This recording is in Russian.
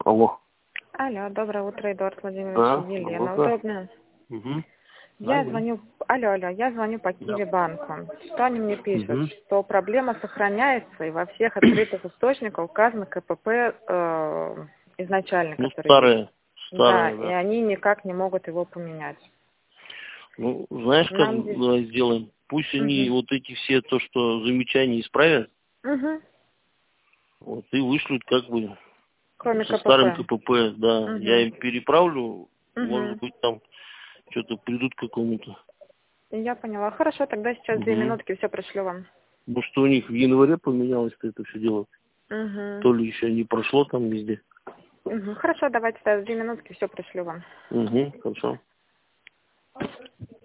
Алло. Алло, доброе утро, Эдуард Владимирович. Елена, удобно? Угу. Я звоню, алло, я звоню по Киви-банку. Что они мне пишут? Угу. Что проблема сохраняется, и во всех открытых источниках указано КПП изначально, Ну, который... старая, И да. они никак не могут его поменять. Ну, знаешь, как Нам здесь... давай сделаем? Пусть они вот эти все то, что замечания исправят, вот, и вышлют как бы Кроме со КПП. старым КПП, да. Я им переправлю, может быть, там что-то придут к какому-то. Я поняла. Хорошо, тогда сейчас 2 минутки все пришлю вам. Потому что у них в январе поменялось-то это все дело. То ли еще не прошло там везде. Хорошо, давайте тогда 2 минутки все пришлю вам. Хорошо.